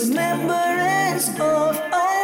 remembrance of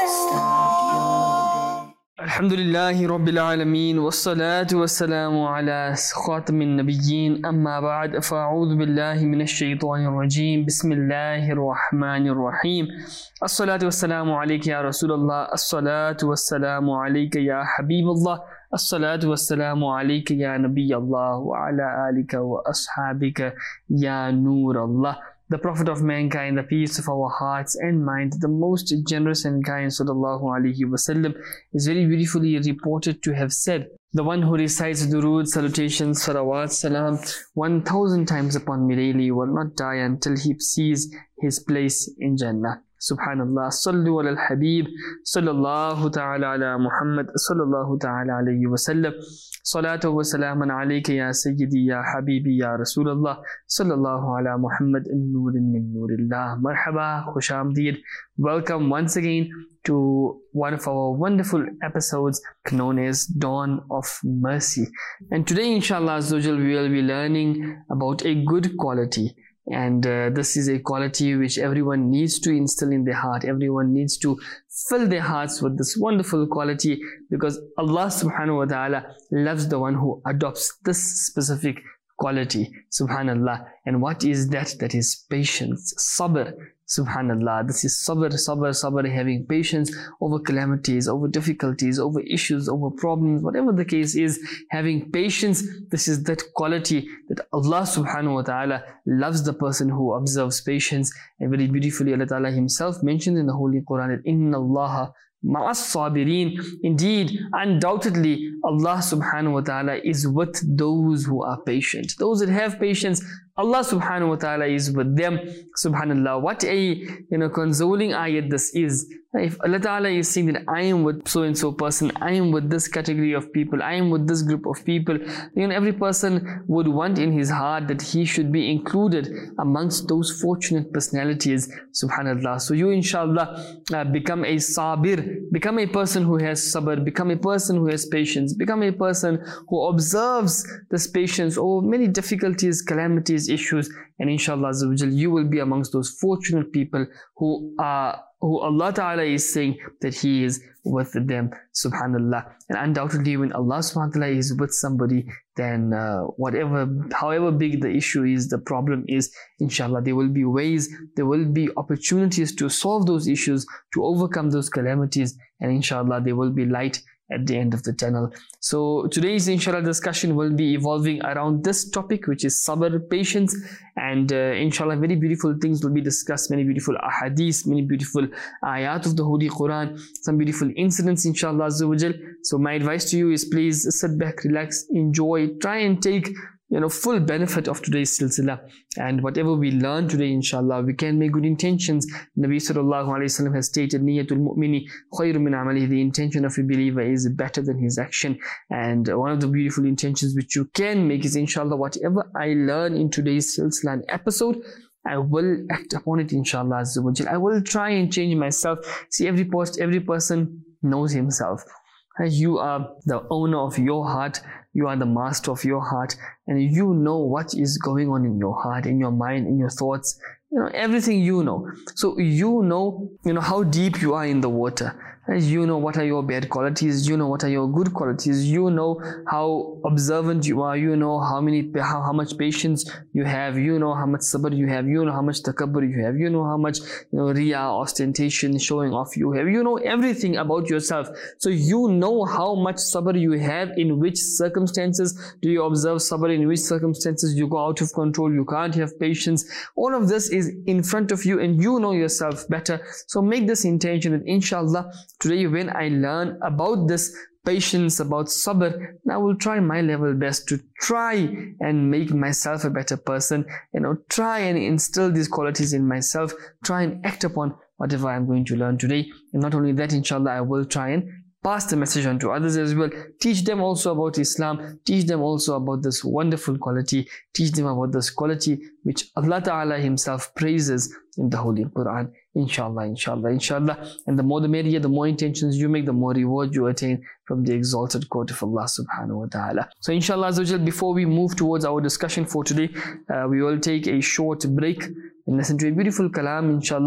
Allah. Alhamdulillahi Rabbil Alameen, wassalatu wassalamu ala khatamin nabiyyin, amma ba'd, fa'udhu billahi minash shaitanir rajim, bismillahir rahmanir rahim. As-salatu wassalamu alayka ya Rasulullah, as-salatu wassalamu alayka ya Habibullah, as-salatu wassalamu alayka ya Nabiyallah, wa ala alika wa ashabika ya Noorallah. The Prophet of mankind, the peace of our hearts and mind, the most generous and kind, sallallahu alaihi wasallam, is very beautifully reported to have said, the one who recites durood, salutations, salawat, salam 1,000 times upon me daily will not die until he sees his place in Jannah. Subhanallah. Sallu ala al-Habib, sallallahu ta'ala ala Muhammad, sallallahu ta'ala alayhi wa sallam. Salatu wa salaman alayka ya Sayyidi ya Habibi ya Rasulullah, sallallahu ala Muhammad an-Nurin min Nurillah. Marhaba, Khush Amdeed. Welcome once again to one of our wonderful episodes known as Dawn of Mercy. And today, inshallah, we will be learning about a good quality. And this is a quality which everyone needs to instill in their heart. Everyone needs to fill their hearts with this wonderful quality, because Allah subhanahu wa ta'ala loves the one who adopts this specific quality. Subhanallah. And what is that? That is patience, sabr. Subhanallah. This is sabr, having patience over calamities, over difficulties, over issues, over problems, whatever the case is, having patience. This is that quality that Allah subhanahu wa ta'ala loves the person who observes patience. And very beautifully Allah ta'ala himself mentioned in the Holy Quran that Inna Allaha ma'as sabirin. Indeed, undoubtedly, Allah subhanahu wa ta'ala is with those who are patient. Those that have patience, Allah subhanahu wa ta'ala is with them. Subhanallah. What a consoling ayat this is. If Allah ta'ala is saying that I am with so and so person, I am with this category of people, I am with this group of people, every person would want in his heart that he should be included amongst those fortunate personalities. Subhanallah. So you inshallah become a sabir, become a person who has sabr, become a person who has patience, become a person who observes this patience over many difficulties, calamities, issues, and inshallah you will be amongst those fortunate people who Allah Ta'ala is saying that He is with them. Subhanallah. And undoubtedly when Allah Subhanahu wa Ta'ala is with somebody, then however big the issue is, the problem is, inshallah there will be ways, there will be opportunities to solve those issues, to overcome those calamities, and inshallah there will be light at the end of the tunnel. So today's inshallah discussion will be evolving around this topic, which is sabr, patience, and inshallah very beautiful things will be discussed, many beautiful ahadith, many beautiful ayat of the Holy Quran, some beautiful incidents inshallah azawajal. So my advice to you is please sit back, relax, enjoy, try and take full benefit of today's silsila, and whatever we learn today, inshallah, we can make good intentions. Nabi sallallahu alaihi wasallam has stated, Niyatul mu'mini khayru min amalihi. The intention of a believer is better than his action. And one of the beautiful intentions which you can make is, inshallah, whatever I learn in today's silsila episode, I will act upon it, inshallah. I will try and change myself. See, every person knows himself. You are the owner of your heart. You are the master of your heart, and you know what is going on in your heart, in your mind, in your thoughts. Everything you know. So you know how deep you are in the water. You know what are your bad qualities. You know what are your good qualities. You know how observant you are. You know how much patience you have. You know how much sabr you have. You know how much takabbur you have. You know how much riya, ostentation, showing off you have. You know everything about yourself. So you know how much sabr you have, in which circumstances do you observe sabr, in which circumstances you go out of control, you can't have patience. All of this is in front of you, and you know yourself better. So make this intention that inshallah today when I learn about this patience, about sabr, I will try my level best to try and make myself a better person, try and instill these qualities in myself, try and act upon whatever I'm going to learn today. And not only that, inshallah, I will try and pass the message on to others as well. Teach them also about Islam. Teach them also about this wonderful quality. Teach them about this quality which Allah Ta'ala Himself praises in the Holy Quran. Inshallah, inshallah, inshallah. And the more the merrier, the more intentions you make, the more reward you attain from the exalted court of Allah Subhanahu wa Ta'ala. So inshallah, before we move towards our discussion for today, we will take a short break and listen to a beautiful kalam, inshallah,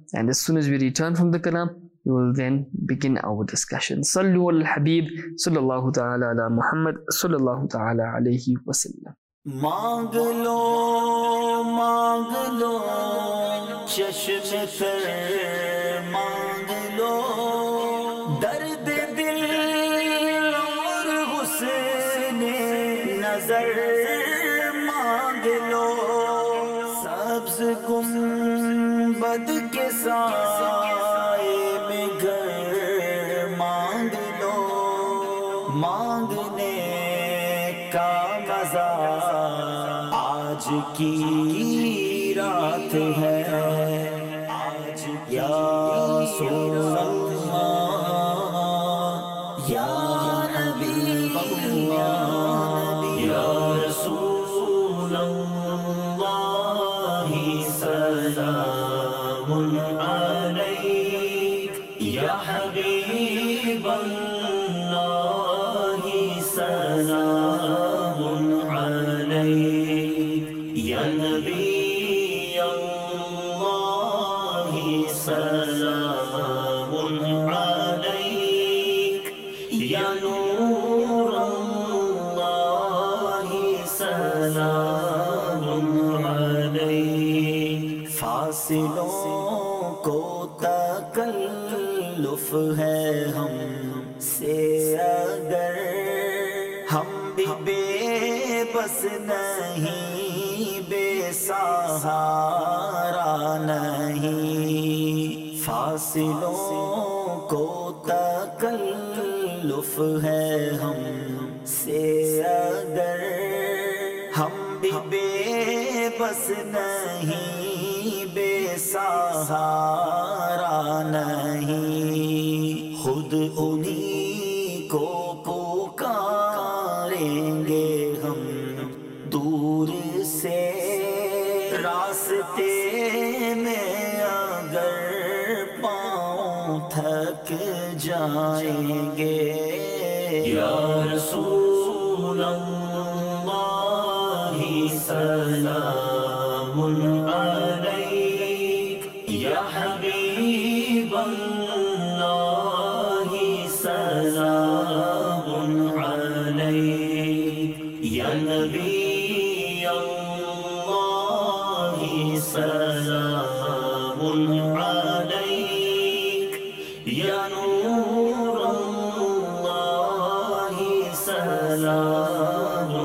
and as soon as we return from the kalam, we will then begin our discussion. Sallu al Habib sallallahu ta'ala ala Muhammad sallallahu ta'ala alayhi wa sallam. مانگ لو چشم تر مانگ لو درد دل اور حسن نظر مانگ لو سبز گنبد کے سائے میں گھر مانگ لو مانگنے کا مزہ آج کی رات ہے یا رسول اللہ یا نبی اللہ یا رسول اللہ سلام علیک یا حبیب اللہ سلام علیک یا نبی اللہ سلام علیک یا نور اللہ سلام علیک فاصلوں کو تکلف ہے ہم سے اگر ہم بھی بے بس نہیں بے سہارا نہیں فاصلوں کو تکلف ہے ہم سے اگر ہم بھی بے بس نہیں بے سہارا نہیں خود انہی کو پکاریں گے ہم دور سے راستے میں اگر پاؤں تھک جائیں گے یا رسول اللہ سلام علیک یا حبیب اللہ سلام علیک یا نبی اللہ سلام علیک یا نور اللہ سلام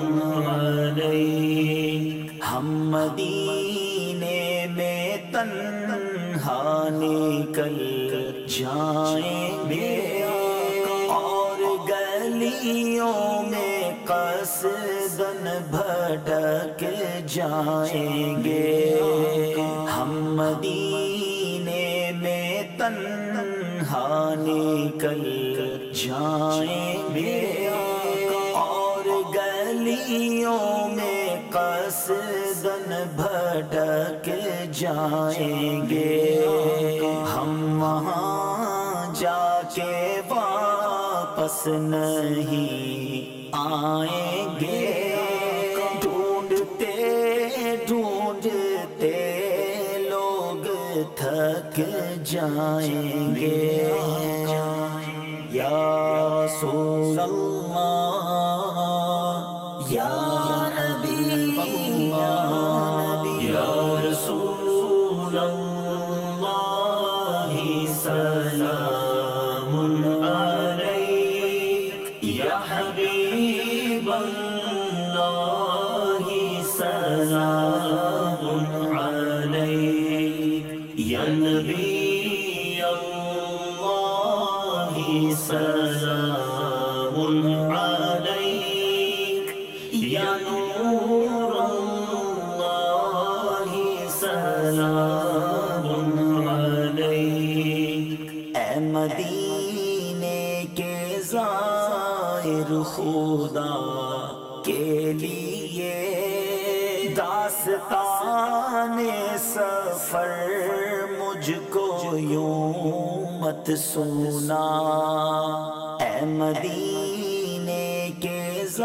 علیک ہم مدینے میں تنہا نکل جائیں گے اور گلیوں میں قصدن بھٹک جائیں گے ہم مدینے میں تنہا نکل جائیں گے اور گلیوں میں قصدن بھٹک جائیں گے ہم وہاں جا کے واپس نہیں آئیں گے ڈھونڈتے ڈھونڈتے لوگ تھک جائیں گے یا رسول اللہ یا نبی اللہ یا رسول اللہ سلام علیک یا حبیب اللہ سلام علیک یا نبی اللہ سلام علیک یا نور اللہ سلام علیک اے مدینے کے زائر خدا کے لیے داستان سفر مجھ کو یوں مت سنا اے مدینے کے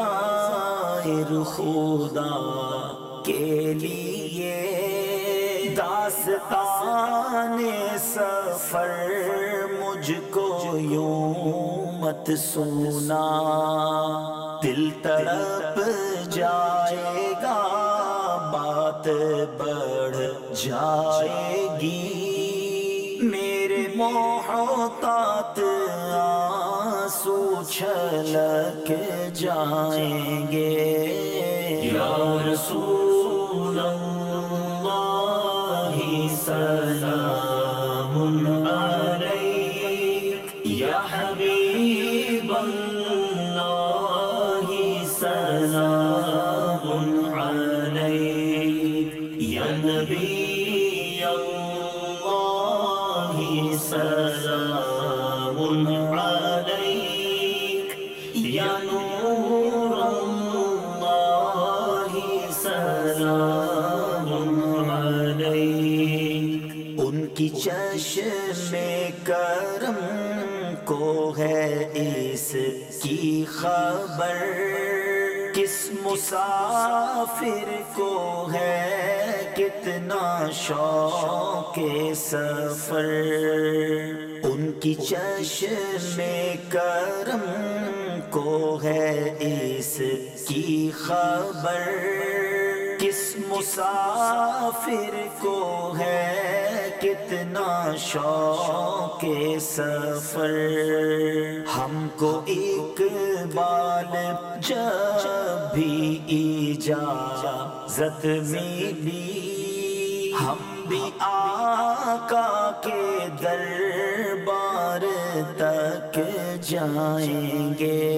زائر خدا کے لیے داستان سفر مجھ کو یوں مت سنا، دل تڑپ جائے گا، بات بڑھ جائے گی، میرے محتاط آنسو چھلک جائیں گے۔ یا رسول اللہ سلام علیک، یا حبیب اللہ سلام علیک، یا نبی اللہ سلام علیک، یا نور اللہ سلام علیک۔ ان کی چشم کرم کو ہے اس کی خبر، کس مسافر کو ہے کتنا شوق سفر، ان کی چشم کرم کو ہے اس کی خبر، کس مسافر کو ہے کتنا شوق سفر۔ ہم کو اقبال جب بھی اجازت ملی، ہم بھی آقا کے دربار تک جائیں گے۔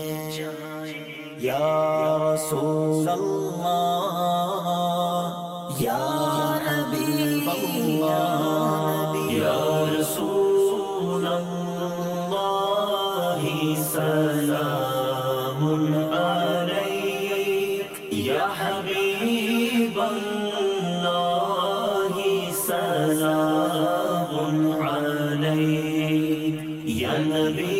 یا رسول اللہ، یا نبی اللہ، یا رسول اللہ سلام علیک، یا حبیب اللہ سلام علیک، یا نبی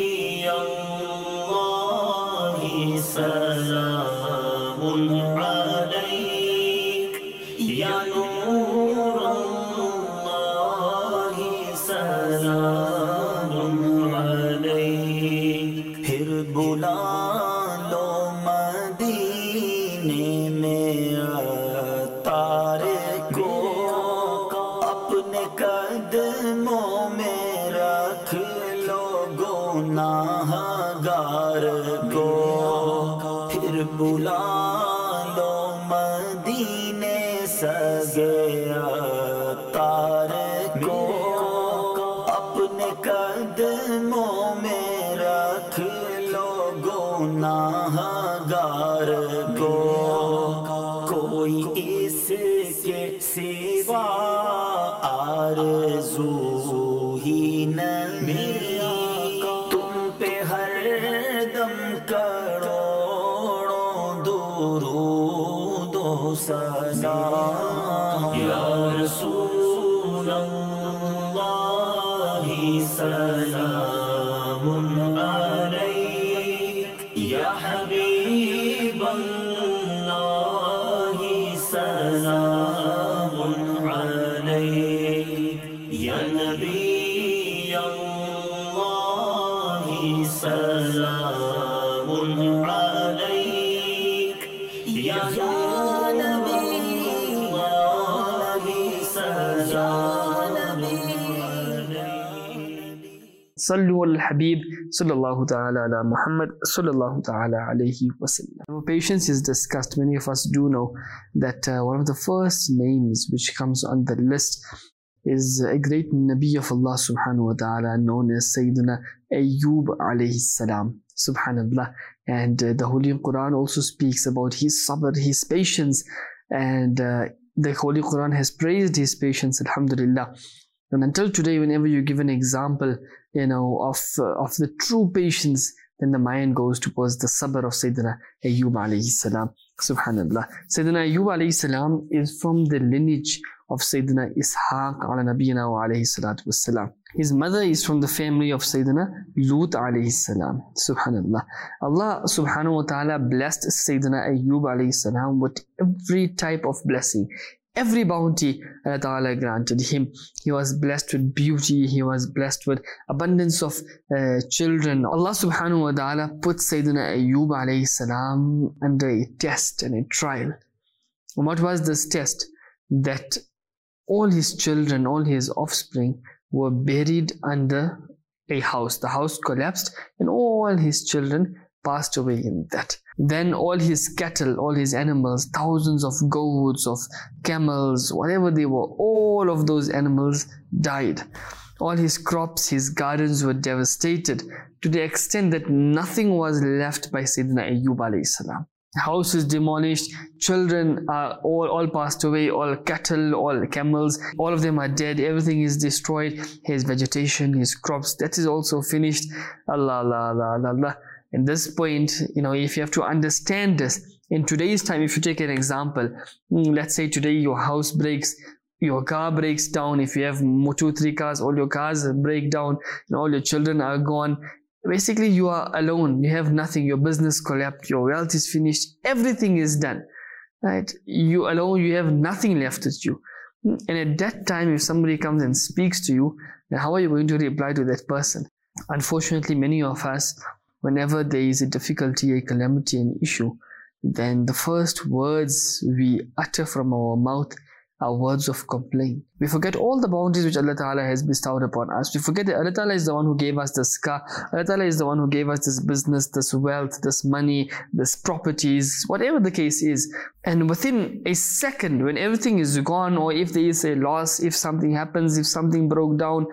سلام علیک، یا نور اللہ سلام علیک۔ پھر بلا لو مدینے میں عطار کو، اپنے قدموں میں رکھ لو گناہ گار کو، پھر بلا لو مدینے سگے عطار کو، اپنے قدموں میں رکھ لو گناہ گار کو، کوئی اس کے سوا آرزو ہی نہیں، تم پہ ہر دم کروڑوں درود و سلام۔ یا رسول اللہ سلام علیک، یا حبیب اللہ سلام علیک، یا نبی اللہ سلام علیک، یا نبی اللہ سلام علیک۔ صلو علی الحبیب صلی اللہ تعالی علی Muhammad صلی اللہ تعالی علیہ وسلم. Patience is discussed. Many of us do know that one of the first names which comes on the list is a great Nabi of Allah subhanahu wa ta'ala known as Sayyidina Ayyub alayhi salam. Subhanallah. And the Holy Quran also speaks about his sabr, his patience, and the Holy Quran has praised his patience, alhamdulillah. And until today, whenever you give an example, of the true patience, then the mind goes towards the sabr of Sayyidina Ayyub alayhi salam. Subhanallah. Sayyidina Ayyub alayhi salam is from the lineage of Sayyidina Ishaq ala nabiyina wa alayhi salatu wassalam. His mother is from the family of Sayyidina Lut alayhi salam. Subhanallah. Allah subhanahu wa ta'ala blessed Sayyidina Ayyub alayhi salam with every type of blessing. Every bounty Allah Ta'ala granted him. He was blessed with beauty. He was blessed with abundance of children. Allah subhanahu wa ta'ala put Sayyidina Ayyub alayhi salam under a test and a trial. And what was this test? That all his children, all his offspring were buried under a house. The house collapsed and all his children passed away in that. Then all his cattle, all his animals, thousands of goats, of camels, whatever they were, all of those animals died. All his crops, his gardens were devastated to the extent that nothing was left by Sayyidina Ayyub alayhi salam. House is demolished, children are all passed away, all cattle, all camels, all of them are dead, everything is destroyed. His vegetation, his crops, that is also finished. Allah, Allah, Allah, Allah, Allah. At this point, if you have to understand this, in today's time, if you take an example, let's say today your house breaks, your car breaks down. If you have 2-3 cars, all your cars break down, and all your children are gone. Basically, you are alone. You have nothing. Your business collapsed. Your wealth is finished. Everything is done. Right? You alone. You have nothing left with you. And at that time, if somebody comes and speaks to you, then how are you going to reply to that person? Unfortunately, many of us, whenever there is a difficulty, a calamity, an issue, then the first words we utter from our mouth are words of complaint. We forget all the bounties which Allah Ta'ala has bestowed upon us. We forget that Allah Ta'ala is the one who gave us this car. Allah Ta'ala is the one who gave us this business, this wealth, this money, this properties, whatever the case is. And within a second, when everything is gone, or if there is a loss, if something happens, if something broke down,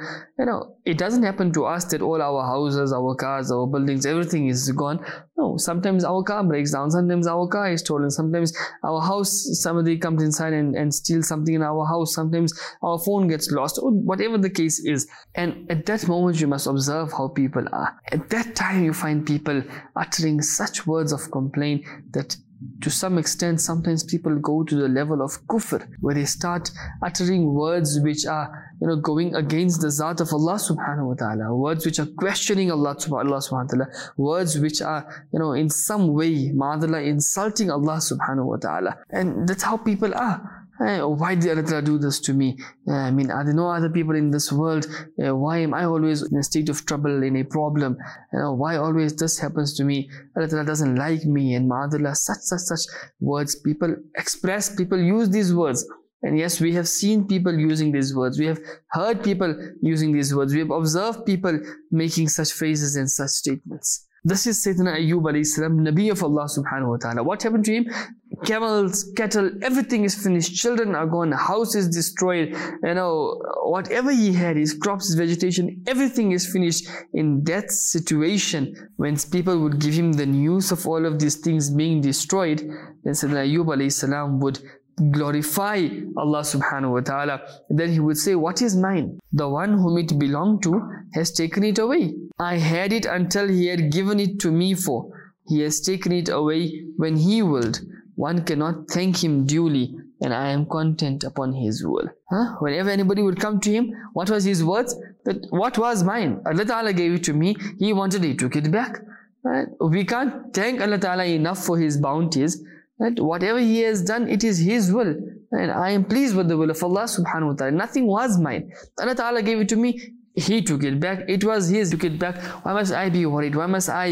it doesn't happen to us that all our houses, our cars, our buildings, everything is gone. No, sometimes our car breaks down, sometimes our car is stolen, sometimes our house, somebody comes inside and steals something in our house, sometimes our phone gets lost, or whatever the case is. And at that moment, you must observe how people are. At that time, you find people uttering such words of complaint that to some extent, sometimes people go to the level of kufr, where they start uttering words which are, going against the zat of Allah subhanahu wa ta'ala, words which are questioning Allah subhanahu wa ta'ala, words which are, in some way, ma'adallah, insulting Allah subhanahu wa ta'ala. And that's how people are. Why did Allah do this to me? Are there no other people in this world? Why am I always in a state of trouble, in a problem? Why always this happens to me? Allah doesn't like me, and ma'adallah, such words people express, people use these words. And yes, we have seen people using these words. We have heard people using these words. We have observed people making such phrases and such statements. This is Sayyidina Ayyub alayhi salam, Nabi of Allah subhanahu wa ta'ala. What happened to him? Camels, cattle, everything is finished. Children are gone. House is destroyed. Whatever he had, his crops, his vegetation, everything is finished. In that situation, when people would give him the news of all of these things being destroyed, then Sayyidina Ayyub alayhi salam would glorify Allah subhanahu wa ta'ala. Then he would say, what is mine? The one whom it belonged to has taken it away. I had it until he had given it to me for. He has taken it away when he willed. One cannot thank him duly, and I am content upon his will. Whenever anybody would come to him, what was his words? That what was mine? Allah Ta'ala gave it to me. He wanted, he took it back. Right? We can't thank Allah Ta'ala enough for his bounties. That whatever he has done, it is his will, and I am pleased with the will of Allah subhanahu wa ta'ala. Nothing was mine. Allah Ta'ala gave it to me. He took it back. It was his. Took it back. Why must I be worried? Why must I,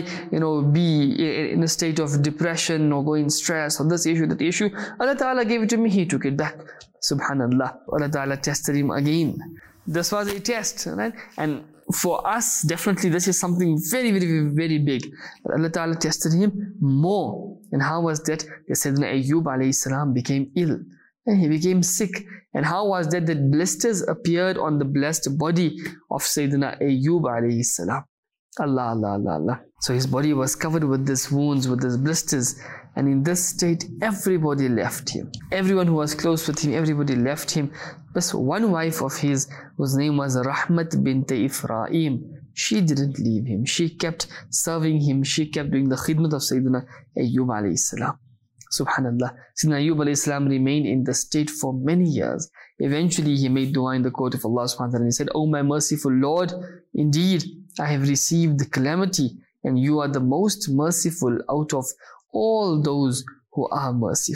be in a state of depression or going stress or this issue, that issue? Allah Ta'ala gave it to me. He took it back. Subhanallah. Allah Ta'ala tested him again. This was a test, right? And for us, definitely this is something very, very, very big. But Allah Ta'ala tested him more. And how was that? Sayyidina Ayyub alayhi salam became ill. And he became sick. And how was that? That blisters appeared on the blessed body of Sayyidina Ayyub alayhi salam. Allah, Allah, Allah, Allah. So his body was covered with these wounds, with these blisters. And in this state, everybody left him. Everyone who was close with him, everybody left him. But one wife of his, whose name was Rahmat bint Ephraim, she didn't leave him. She kept serving him. She kept doing the khidmat of Sayyidina Ayyub alayhi salam. Subhanallah. Sayyidina Ayyub alayhi salam remained in the state for many years. Eventually, he made dua in the court of Allah subhanahu wa ta'ala, and he said, "O my merciful Lord, indeed, I have received the calamity, and you are the most merciful out of all those who are merciful."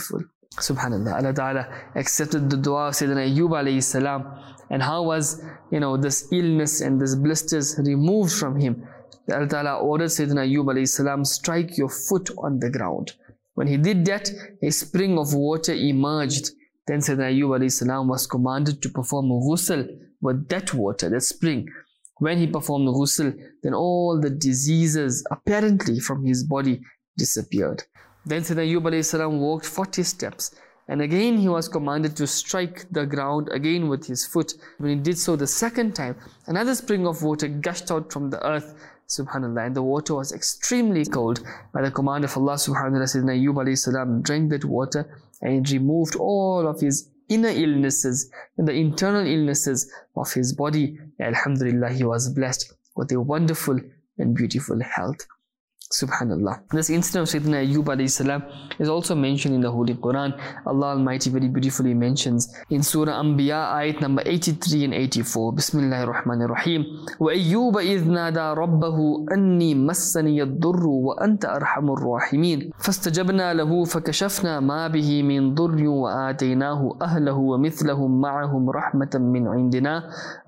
Subhanallah, Allah Ta'ala accepted the dua of Sayyidina Ayyub alayhi salam. And how was, this illness and this blisters removed from him? Allah Ta'ala ordered Sayyidina Ayyub alayhi salam, strike your foot on the ground. When he did that, a spring of water emerged. Then Sayyidina Ayyub alayhi salam was commanded to perform ghusl with that water, that spring. When he performed ghusl, then all the diseases apparently from his body disappeared. Then Sayyidina Ayyub alayhi salam walked 40 steps. And again he was commanded to strike the ground again with his foot. When he did so the second time, another spring of water gushed out from the earth. Subhanallah. And the water was extremely cold. By the command of Allah subhanahu wa ta'ala, Sayyidina Ayyub alayhi salam drank that water and it removed all of his inner illnesses and the internal illnesses of his body. Alhamdulillah, he was blessed with a wonderful and beautiful health. Subhanallah. This incident of Sayyidina Ayyub alayhi salam is also mentioned in the Holy Quran. Allah Almighty very beautifully mentions in Surah Anbiya, ayat number 83 and 84. Bismillahir Rahmanir Rahim. Wa Ayyuba idh nada rabbahu anni massani ad-durru wa anta arhamur rahimin. Fastajabna lahu fakashafna ma bihi min durri wa ataynahu ahlahu wa mithlahum ma'ahum rahmatan min indina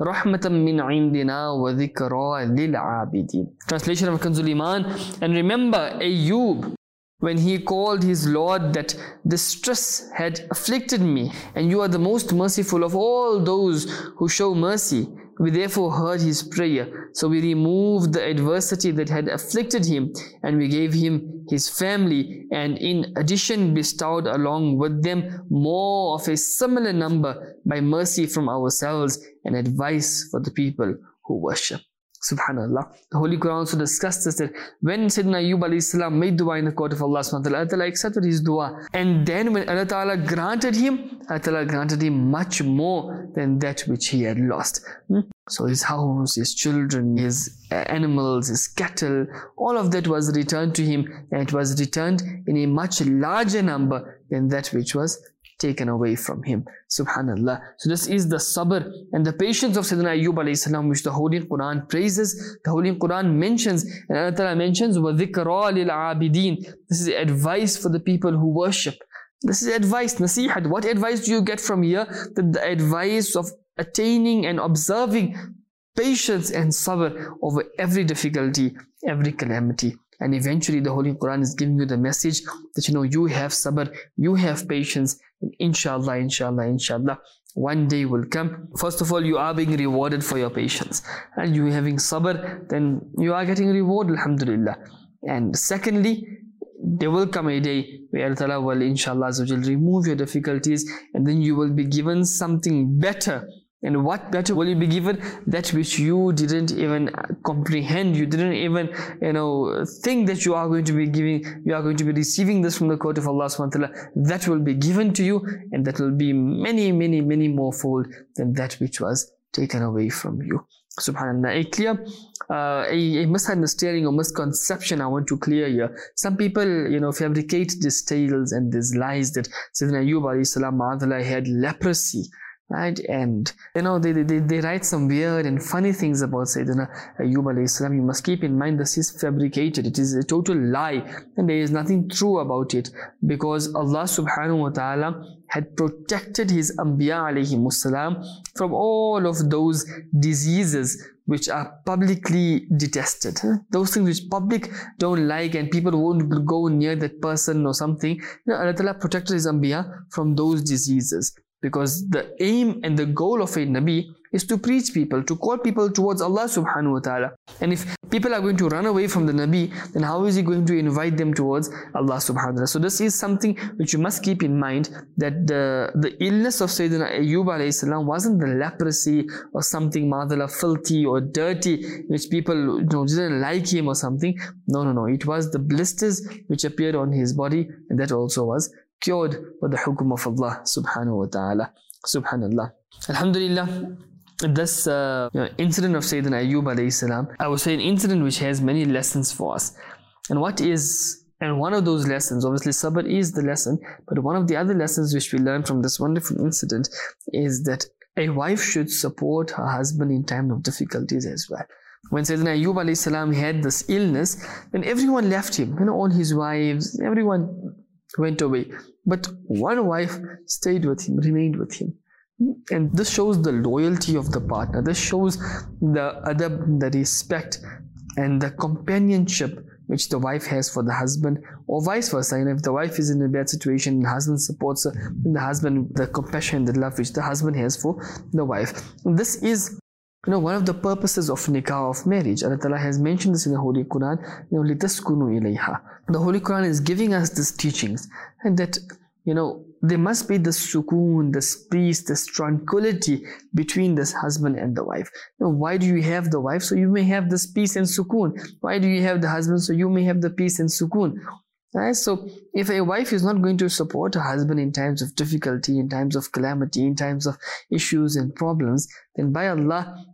wa dhikra lil abidin. Translation of Kanzul Iman. And remember Ayyub, when he called his Lord that distress had afflicted me, and you are the most merciful of all those who show mercy. We therefore heard his prayer. So we removed the adversity that had afflicted him, and we gave him his family, and in addition bestowed along with them more of a similar number by mercy from ourselves and advice for the people who worship. Subhanallah. The Holy Quran also discusses that when Sayyidina Ayyub alayhi salam made dua in the court of Allah subhanahu wa ta'ala, Allah Ta'ala accepted his dua. And then when Allah Ta'ala granted him, Allah Ta'ala granted him much more than that which he had lost. So his house, his children, his animals, his cattle, all of that was returned to him, and it was returned in a much larger number than that which was taken away from him. Subhanallah. So this is the sabr and the patience of Sayyidina Ayyub alayhi salam, which the Holy Quran praises, the Holy Quran mentions, and Allah Ta'ala mentions وَذِكْرَى لِلْعَابِدِينَ. This is advice for the people who worship. This is advice, nasihat. What advice do you get from here? The advice of attaining and observing patience and sabr over every difficulty, every calamity. And eventually the Holy Quran is giving you the message that you have sabr, you have patience, and inshallah, one day will come. First of all, you are being rewarded for your patience, and you having sabr, then you are getting reward, alhamdulillah. And secondly, there will come a day where Allah Ta'ala will inshallah remove your difficulties, and then you will be given something better. And what better will you be given? That which you didn't even comprehend, you didn't even think that you are going to be giving, you are going to be receiving this from the court of Allah subhanahu wa ta'ala. That will be given to you, and that will be many more fold than that which was taken away from you. Subhanallah. A misunderstanding or misconception I want to clear here. Some people fabricate these tales and these lies that Sayyidina Ayyub alayhi salam had leprosy. Right? And they write some weird and funny things about Sayyidina Ayyub alayhi salam. You must keep in mind this is fabricated. It is a total lie, and there is nothing true about it, because Allah subhanahu wa ta'ala had protected his Anbiya alayhi salam from all of those diseases which are publicly detested. Those things which public don't like and people won't go near that person or something. Allah Ta'ala protected his Anbiya from those diseases. Because the aim and the goal of a Nabi is to preach people, to call people towards Allah subhanahu wa ta'ala. And if people are going to run away from the Nabi, then how is he going to invite them towards Allah subhanahu wa ta'ala? So this is something which you must keep in mind, that the illness of Sayyidina Ayyub alayhi salam wasn't the leprosy or something madala filthy or dirty, which people didn't like him or something. No. It was the blisters which appeared on his body, and that also was cured by the hukum of Allah subhanahu wa ta'ala. Subhanallah. Alhamdulillah. This incident of Sayyidina Ayyub alayhi salam, I would say an incident which has many lessons for us. And one of those lessons, obviously sabr is the lesson, but one of the other lessons which we learn from this wonderful incident is that a wife should support her husband in time of difficulties as well. When Sayyidina Ayyub alayhi salam had this illness, then everyone left him, all his wives, everyone went away. But one wife stayed with him, remained with him. And this shows the loyalty of the partner. This shows the adab, the respect and the companionship which the wife has for the husband, or vice versa. And if the wife is in a bad situation, the husband supports her, and the husband, the compassion and the love which the husband has for the wife. And this is one of the purposes of nikah, of marriage. Allah Ta'ala has mentioned this in the Holy Quran. The Holy Quran is giving us these teachings, and that there must be this sukoon, this peace, this tranquility between this husband and the wife. Why do you have the wife? So you may have this peace and sukoon. Why do you have the husband? So you may have the peace and sukoon. Right? So if a wife is not going to support her husband in times of difficulty, in times of calamity, in times of issues and problems, then by Allah,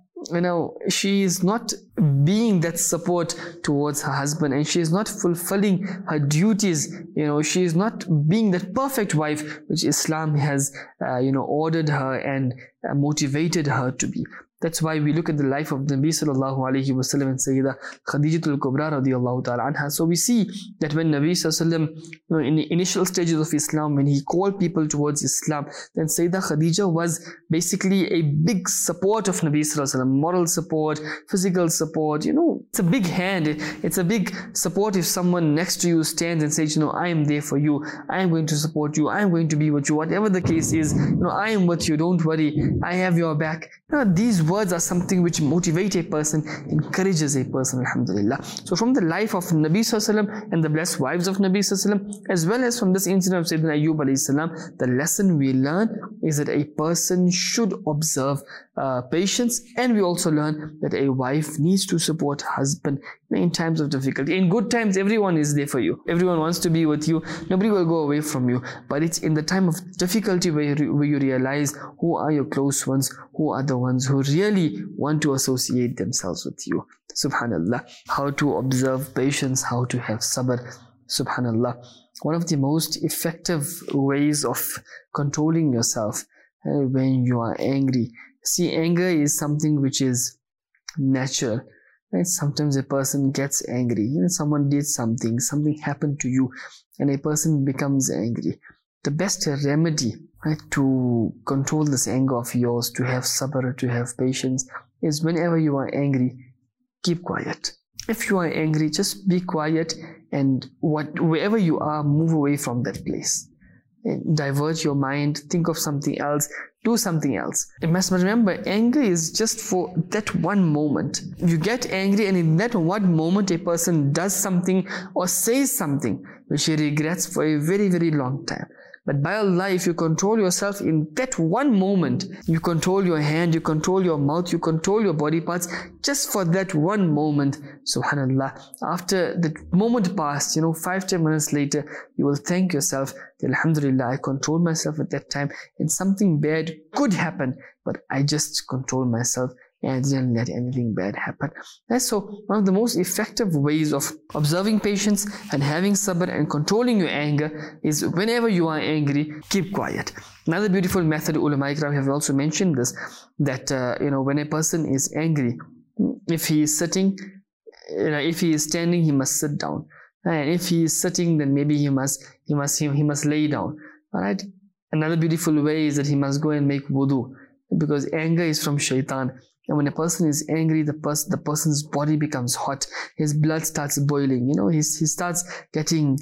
she is not being that support towards her husband, and she is not fulfilling her duties. She is not being that perfect wife which Islam has ordered her and motivated her to be. That's why we look at the life of the Nabi sallallahu alaihi wasallam and Sayyidah Khadijatul Kubra radiyallahu ta'ala anha. So we see that when Nabi sallallahu alaihi wasallam, in the initial stages of Islam, when he called people towards Islam, then Sayyidah Khadija was basically a big support of Nabi sallallahu alaihi wasallam, moral support, physical support. It's a big hand. It's a big support if someone next to you stands and says, I am there for you. I am going to support you. I am going to be with you. Whatever the case is, I am with you. Don't worry. I have your back. These words are something which motivate a person, encourages a person, alhamdulillah. So from the life of Nabi sallallahu alaihi wasallam and the blessed wives of Nabi sallallahu alaihi wasallam, as well as from this incident of Sayyidina Ayyub alayhi salam, the lesson we learn is that a person should observe patience, and we also learn that a wife needs to support her husband in times of difficulty. In good times, everyone is there for you. Everyone wants to be with you. Nobody will go away from you. But it's in the time of difficulty where you realize who are your close ones, who are the ones who really want to associate themselves with you. Subhanallah. How to observe patience, how to have sabr. Subhanallah. One of the most effective ways of controlling yourself when you are angry. See, anger is something which is natural. Right? Sometimes a person gets angry. Someone did something happened to you, and a person becomes angry. The best remedy, right, to control this anger of yours, to have sabr, to have patience, is whenever you are angry, keep quiet. If you are angry, just be quiet, and wherever you are, move away from that place. Divert your mind, think of something else, do something else. You must remember, anger is just for that one moment. You get angry, and in that one moment a person does something or says something which he regrets for a very, very long time. But by Allah, if you control yourself in that one moment, you control your hand, you control your mouth, you control your body parts, just for that one moment, subhanallah, after the moment passed, 5-10 minutes later, you will thank yourself, alhamdulillah, I controlled myself at that time, and something bad could happen, but I just controlled myself and didn't let anything bad happen. And so one of the most effective ways of observing patience and having sabr and controlling your anger is whenever you are angry, keep quiet. Another beautiful method, ulama ikram have also mentioned this, that when a person is angry, if he is sitting, if he is standing, he must sit down, and if he is sitting, then maybe he must lay down. All right. Another beautiful way is that he must go and make wudu, because anger is from shaitan. And when a person is angry, the person's body becomes hot. His blood starts boiling. He starts getting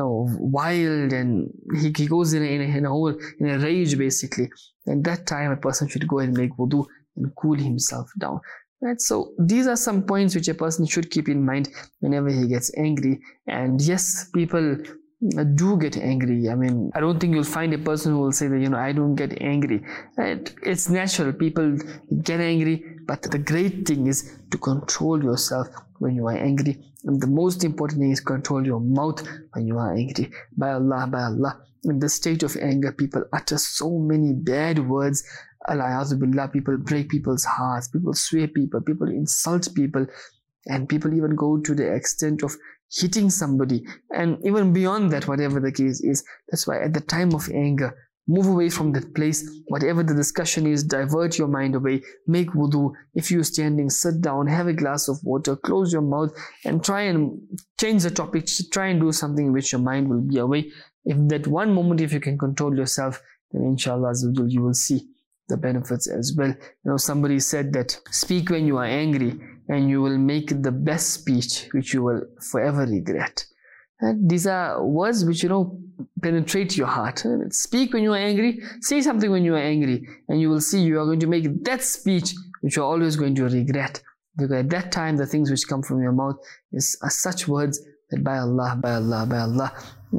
wild, and he goes in a rage basically. And that time a person should go and make wudu and cool himself down. Right? So these are some points which a person should keep in mind whenever he gets angry. And yes, people do get angry. I don't think you'll find a person who will say that, I don't get angry. It's natural. People get angry, but the great thing is to control yourself when you are angry. And the most important thing is control your mouth when you are angry. By Allah, in the state of anger, people utter so many bad words. Billah, people break people's hearts, people swear people insult people, and people even go to the extent of hitting somebody, and even beyond that, whatever the case is. That's why at the time of anger, move away from that place. Whatever the discussion is, divert your mind away, make wudu. If you're standing, sit down, have a glass of water, close your mouth and try and change the topic. Try and do something in which your mind will be away. If that one moment, if you can control yourself, then inshallah you will see the benefits as well. Somebody said that speak when you are angry and you will make the best speech which you will forever regret. And these are words which penetrate your heart. Speak when you are angry, say something when you are angry, and you will see you are going to make that speech which you are always going to regret, because at that time the things which come from your mouth are such words that by Allah,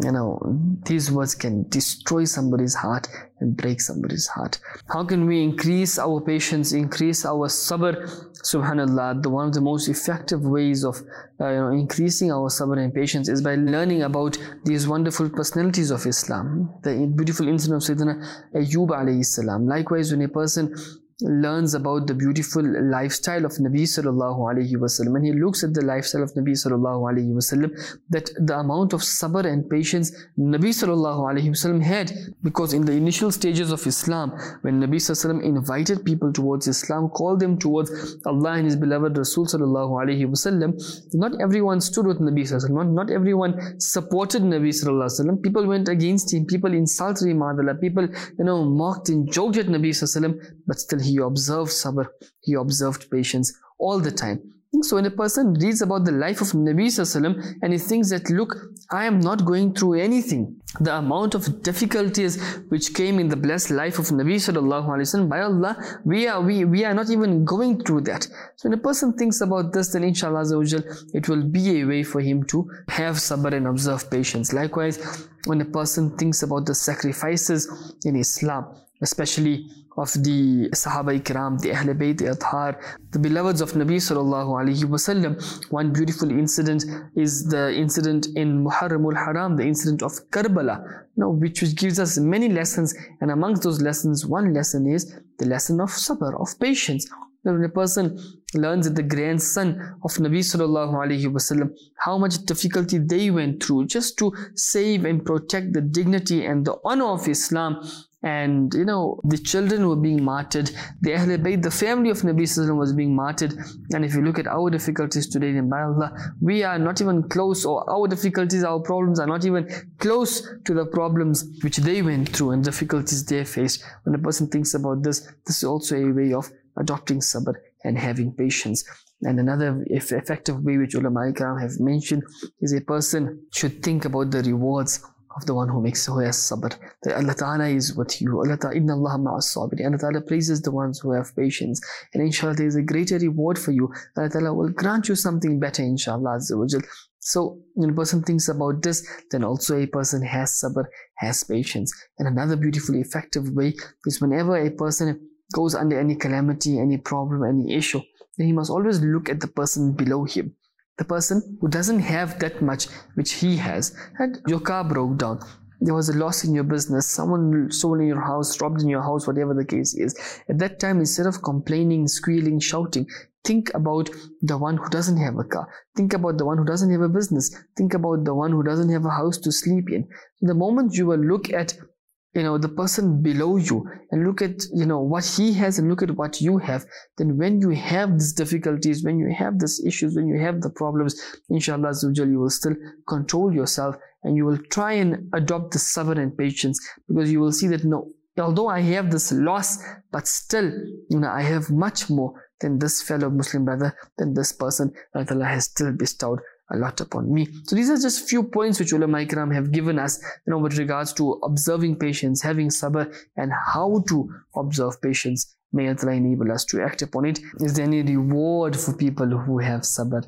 these words can destroy somebody's heart and break somebody's heart. How can we increase our patience, increase our sabr? Subhanallah, one of the most effective ways of increasing our sabr and patience is by learning about these wonderful personalities of Islam. The beautiful incident of Sayyidina Ayyub alayhi salam. Likewise, when a person learns about the beautiful lifestyle of Nabi sallallahu alaihi wasallam, and he looks at the lifestyle of Nabi sallallahu alaihi wasallam, that the amount of sabr and patience Nabi sallallahu alaihi wasallam had, because in the initial stages of Islam, when Nabi sallallahu alaihi wasallam invited people towards Islam, called them towards Allah and His beloved Rasul sallallahu alaihi wasallam, not everyone stood with Nabi sallallahu alaihi wasallam, not everyone supported Nabi sallallahu alaihi wasallam. People went against him, people insulted him, people mocked and joked at Nabi sallallahu alaihi wasallam, but still he observed sabr, he observed patience all the time. So when a person reads about the life of Nabi Sallallahu Alaihi Wasallam and he thinks that, look, I am not going through anything, the amount of difficulties which came in the blessed life of Nabi Sallallahu Alaihi Wasallam, by Allah, we are not even going through that. So when a person thinks about this, then inshallah it will be a way for him to have sabr and observe patience. Likewise, when a person thinks about the sacrifices in Islam, especially of the Sahaba Ikram, the Ahl Bayt, the Athar, the beloveds of Nabi Sallallahu Alaihi Wasallam. One beautiful incident is the incident in Muharramul Haram, the incident of Karbala, which gives us many lessons, and amongst those lessons, one lesson is the lesson of sabr, of patience. When a person learns that the grandson of Nabi Sallallahu Alaihi Wasallam, how much difficulty they went through just to save and protect the dignity and the honor of Islam, and the children were being martyred, the Ahl Bayt, the family of Nabi Sallallahu Alaihi Wasallam was being martyred. And if you look at our difficulties today, then by Allah, we are not even close, or our difficulties, our problems are not even close to the problems which they went through and difficulties they faced. When a person thinks about this is also a way of adopting sabr and having patience. And another effective way which ulama ikram have mentioned is a person should think about the rewards of the one who has sabr. That Allah Ta'ala is with you. Allah Ta'ala, Inna Allah ma'as sabiri. Allah Ta'ala praises the ones who have patience. And inshallah there is a greater reward for you. Allah Ta'ala will grant you something better, inshallah Azza wa Jal. So when a person thinks about this, then also a person has sabr, has patience. And another beautifully effective way is whenever a person goes under any calamity, any problem, any issue, then he must always look at the person below him. The person who doesn't have that much which he has. And your car broke down, there was a loss in your business, someone stole in your house, robbed in your house, whatever the case is. At that time, instead of complaining, squealing, shouting, think about the one who doesn't have a car. Think about the one who doesn't have a business. Think about the one who doesn't have a house to sleep in. The moment you will look at the person below you and look at what he has and look at what you have, then when you have these difficulties, when you have these issues, when you have the problems, inshallah you will still control yourself and you will try and adopt the sabr and patience, because you will see that although I have this loss, but still I have much more than this fellow Muslim brother, than this person. Allah has still bestowed a lot upon me. So these are just few points which ulama ikram have given us, with regards to observing patience, having sabr, and how to observe patience. May Allah enable us to act upon it. Is there any reward for people who have sabr?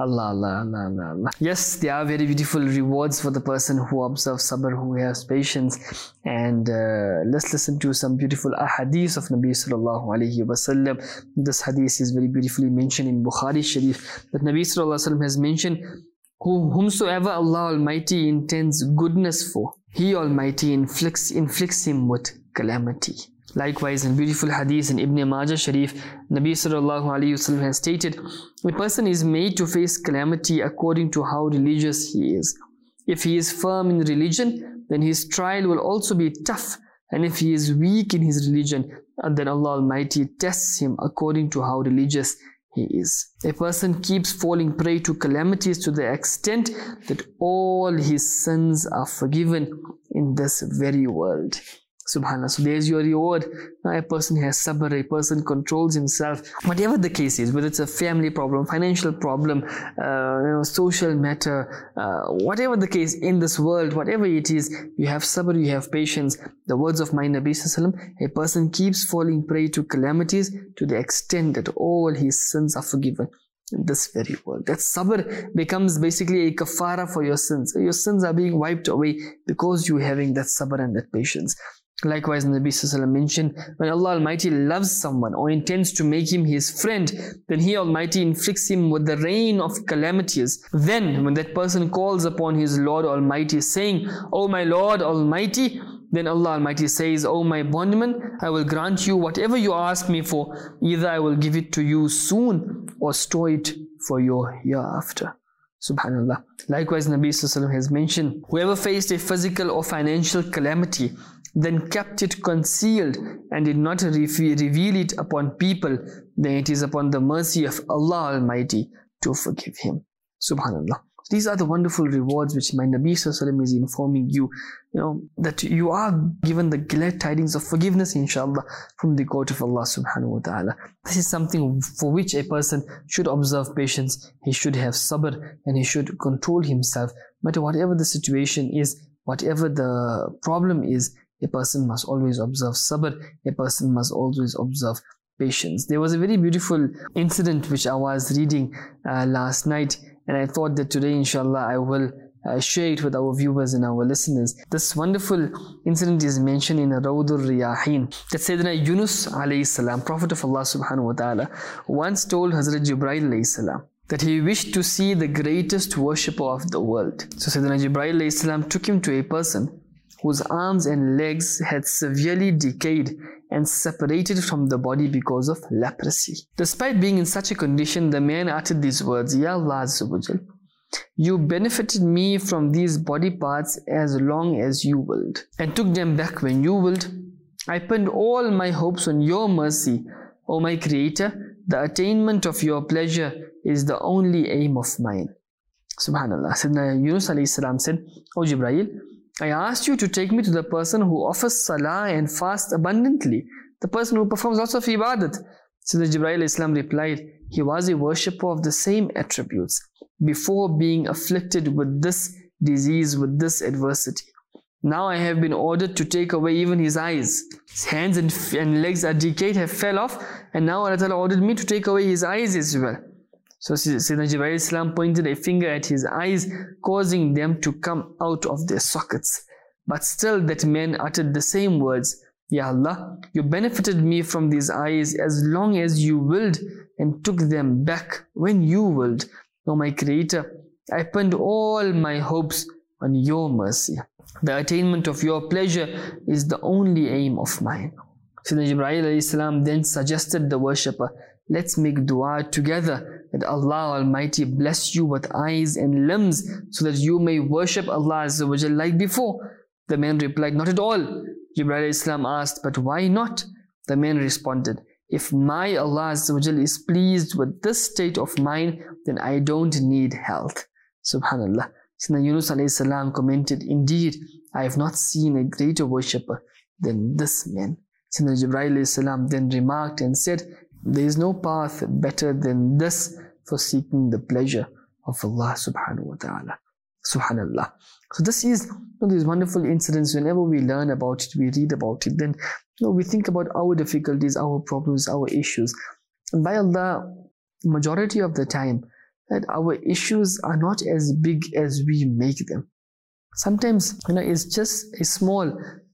Allah. Yes, there are very beautiful rewards for the person who observes sabr, who has patience. And let's listen to some beautiful ahadith of Nabi Sallallahu Alaihi Wasallam. This hadith is very beautifully mentioned in Bukhari Sharif, that Nabi Sallallahu Alaihi Wasallam has mentioned, whomsoever Allah Almighty intends goodness for, He Almighty inflicts him with calamity. Likewise, in beautiful hadith in Ibn Majah Sharif, Nabi Sallallahu Alaihi Wasallam has stated, a person is made to face calamity according to how religious he is. If he is firm in religion, then his trial will also be tough, And if he is weak in his religion, then Allah Almighty tests him according to how religious he is. A person keeps falling prey to calamities to the extent that all his sins are forgiven in this very world. Subhanallah. So there's your reward. Now a person has sabr, a person controls himself. Whatever the case is, whether it's a family problem, financial problem, social matter, whatever the case in this world, whatever it is, you have sabr, you have patience. The words of my Nabi Sallallahu Alaihi Wasallam, a person keeps falling prey to calamities to the extent that all his sins are forgiven in this very world. That sabr becomes basically a kafara for your sins. Your sins are being wiped away because you're having that sabr and that patience. Likewise, Nabi Sallallahu Alaihi Wasallam mentioned, when Allah Almighty loves someone or intends to make him his friend, then He Almighty inflicts him with the rain of calamities. Then, when that person calls upon his Lord Almighty, saying, "O my Lord Almighty," then Allah Almighty says, "O my bondman, I will grant you whatever you ask me for. Either I will give it to you soon or store it for your hereafter." Subhanallah. Likewise, Nabi Sallallahu Alaihi Wasallam has mentioned, whoever faced a physical or financial calamity, then kept it concealed and did not reveal it upon people, then it is upon the mercy of Allah Almighty to forgive him. Subhanallah. These are the wonderful rewards which my Nabi Sallallahu Alaihi Wasallam is informing you, that you are given the glad tidings of forgiveness, inshallah, from the court of Allah Subhanahu wa Ta'ala. This is something for which a person should observe patience. He should have sabr and he should control himself. But whatever the situation is, whatever the problem is, a person must always observe sabr, a person must always observe patience. There was a very beautiful incident which I was reading last night, and I thought that today, inshallah, I will share it with our viewers and our listeners. This wonderful incident is mentioned in Rawdur Riyahin, that Sayyidina Yunus alayhi salam, Prophet of Allah subhanahu wa ta'ala, once told Hazrat Jibreel alayhi salam that he wished to see the greatest worshipper of the world. So Sayyidina Jibreel alayhi salam took him to a person whose arms and legs had severely decayed and separated from the body because of leprosy. Despite being in such a condition, the man uttered these words, "Ya Allah Azza wa Jal, you benefited me from these body parts as long as you willed, and took them back when you willed. I pinned all my hopes on your mercy, O my Creator. The attainment of your pleasure is the only aim of mine." Subhanallah. Sayyidina Yunus alayhi salam said, "O Jibreel, I asked you to take me to the person who offers salah and fasts abundantly, the person who performs lots of ibadat." So the Jibreel Islam replied, he was a worshipper of the same attributes before being afflicted with this disease, with this adversity. Now I have been ordered to take away even his eyes. His hands and legs are decayed, have fell off, and now Allah Ta'ala ordered me to take away his eyes as well. So Sayyidina Jibreel Islam pointed a finger at his eyes, causing them to come out of their sockets. But still that man uttered the same words, "Ya Allah, you benefited me from these eyes as long as you willed and took them back when you willed. O my Creator, I pinned all my hopes on your mercy. The attainment of your pleasure is the only aim of mine." Sayyidina Jibreel then suggested the worshipper, "Let's make dua together that Allah Almighty bless you with eyes and limbs so that you may worship Allah Azza wa Jal like before." The man replied, "Not at all." Jibreel asked, "But why not?" The man responded, "If my Allah Azza wa Jal is pleased with this state of mine, then I don't need health." Subhanallah. Sayyidina Yunus alayhi salam commented, "Indeed, I have not seen a greater worshipper than this man." Sayyidina Jibreel then remarked and said, "There is no path better than this for seeking the pleasure of Allah subhanahu wa ta'ala." Subhanallah. So this is these wonderful incidents. Whenever we learn about it, we read about it, then we think about our difficulties, our problems, our issues. And by Allah, majority of the time, that our issues are not as big as we make them. Sometimes it's just a small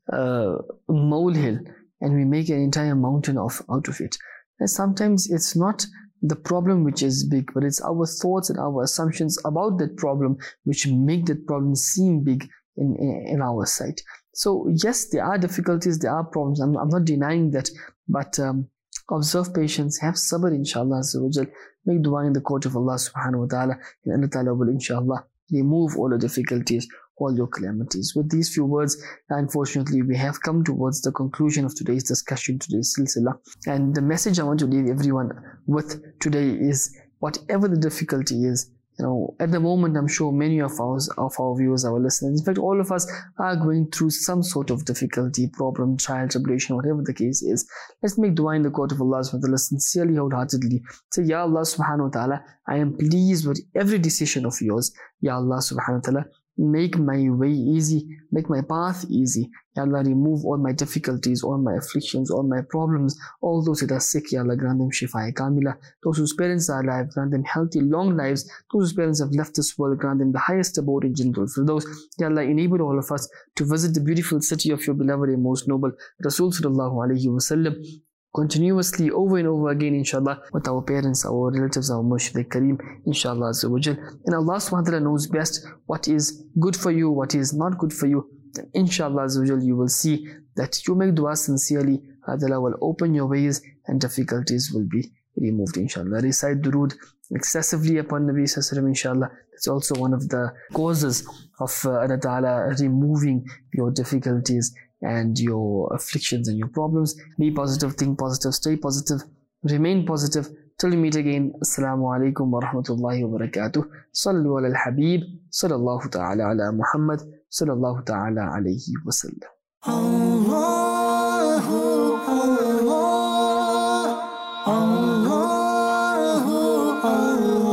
molehill, and we make an entire mountain out of it. And sometimes it's not the problem which is big, but it's our thoughts and our assumptions about that problem which make that problem seem big in our sight. So yes, there are difficulties, there are problems. I'm not denying that, but observe patience, have sabr, inshallah, make dua in the court of Allah subhanahu wa ta'ala, and Allah ta'ala will inshallah remove all the difficulties. all your calamities. With these few words, unfortunately, we have come towards the conclusion of today's discussion, today's silsila. And the message I want to leave everyone with today is, whatever the difficulty is, at the moment, I'm sure many of our viewers, our listeners, in fact, all of us are going through some sort of difficulty, problem, trial, tribulation, whatever the case is. Let's make dua in the court of Allah subhanahu wa ta'ala, sincerely, wholeheartedly. Say, Ya Allah subhanahu wa ta'ala, I am pleased with every decision of yours. Ya Allah subhanahu wa ta'ala, make my way easy, make my path easy. Ya Allah, remove all my difficulties, all my afflictions, all my problems. All those that are sick, Ya Allah, grant them shifa kamila. Those whose parents are alive, grant them healthy, long lives. Those whose parents have left this world, grant them the highest abode in Jannah. For those, Ya Allah, enable all of us to visit the beautiful city of your beloved and most noble Rasul sallallahu alaihi wasallam, continuously over and over again, inshallah, with our parents, our relatives, our Murshid Kareem, inshallah azza wa jal. And Allah subhanahu wa ta'ala knows best what is good for you, what is not good for you. And inshallah azza wa jal, you will see that you make dua sincerely, Allah will open your ways and difficulties will be removed, inshallah. Recite durood excessively upon Nabi sallallahu alaihi wasallam, inshallah. It's also one of the causes of Allah ta'ala removing your difficulties and your afflictions and your problems. Be positive, think positive, stay positive, remain positive. Till we meet again. Assalamu alaikum wa rahmatullahi wa barakatuh. Sallu ala al-Habib. Sallallahu ta'ala ala Muhammad. Sallallahu ta'ala alayhi wa sallam. Allah, Allah, Allah.